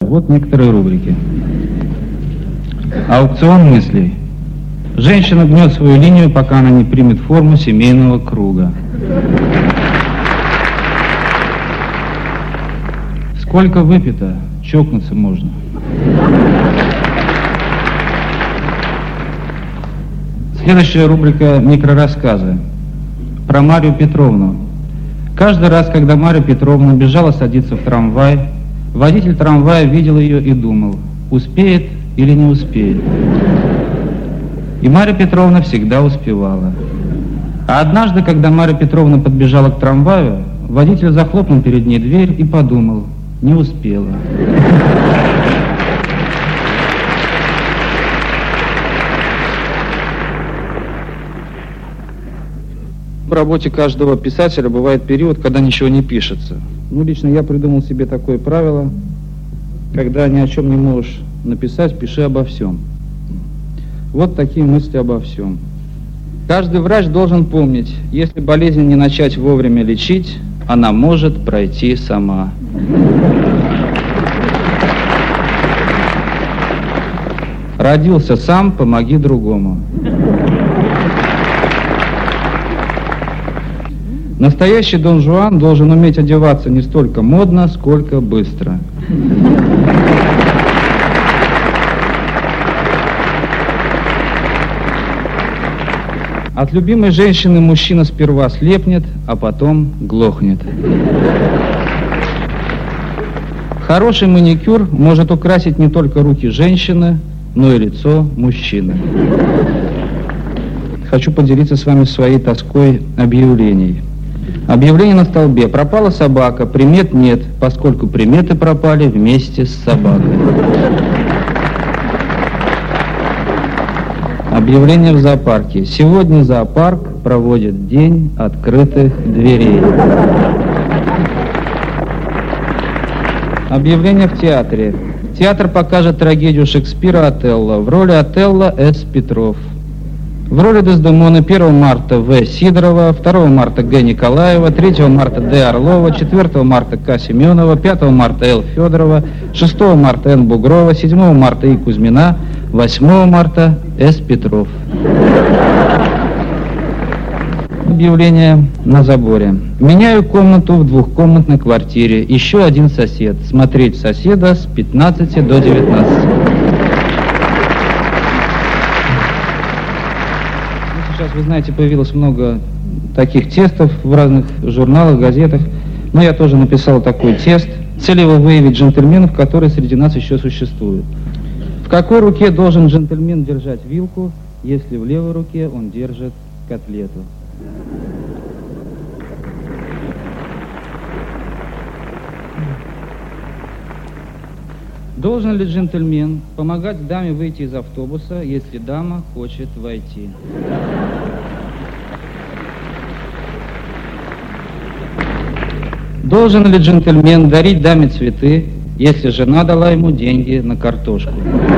Вот некоторые рубрики. Аукцион мыслей. Женщина гнет свою линию, пока она не примет форму семейного круга. Сколько выпито, чокнуться можно. Следующая рубрика «Микрорассказы» про Марию Петровну. Каждый раз, когда Марья Петровна бежала садиться в трамвай, водитель трамвая видел ее и думал, успеет или не успеет. И Марья Петровна всегда успевала. А однажды, когда Марья Петровна подбежала к трамваю, водитель захлопнул перед ней дверь и подумал, не успела. В работе каждого писателя бывает период, когда ничего не пишется. Лично я придумал себе такое правило, когда ни о чем не можешь написать, пиши обо всем. Вот такие мысли обо всем. Каждый врач должен помнить, если болезнь не начать вовремя лечить, она может пройти сама. Родился сам, помоги другому. Настоящий Дон Жуан должен уметь одеваться не столько модно, сколько быстро. От любимой женщины мужчина сперва слепнет, а потом глохнет. Хороший маникюр может украсить не только руки женщины, но и лицо мужчины. Хочу поделиться с вами своей тоской объявлений. Объявление на столбе. Пропала собака, примет нет, поскольку приметы пропали вместе с собакой. Объявление в зоопарке. Сегодня зоопарк проводит день открытых дверей. Объявление в театре. Театр покажет трагедию Шекспира «Отелло». В роли Отелло С. Петров. В роли Дездемоны 1 марта В. Сидорова, 2 марта Г. Николаева, 3 марта Д. Орлова, 4 марта К. Семенова, 5 марта Л. Федорова, 6 марта Н. Бугрова, 7 марта И. Кузьмина, 8 марта С. Петров. Объявление на заборе. Меняю комнату в двухкомнатной квартире. Еще один сосед. Смотреть соседа с 15 до 19. Сейчас, вы знаете, появилось много таких тестов в разных журналах, газетах. Но я тоже написал такой тест. Цель его выявить джентльменов, которые среди нас еще существуют. В какой руке должен джентльмен держать вилку, если в левой руке он держит котлету? Должен ли джентльмен помогать даме выйти из автобуса, если дама хочет войти? Должен ли джентльмен дарить даме цветы, если жена дала ему деньги на картошку?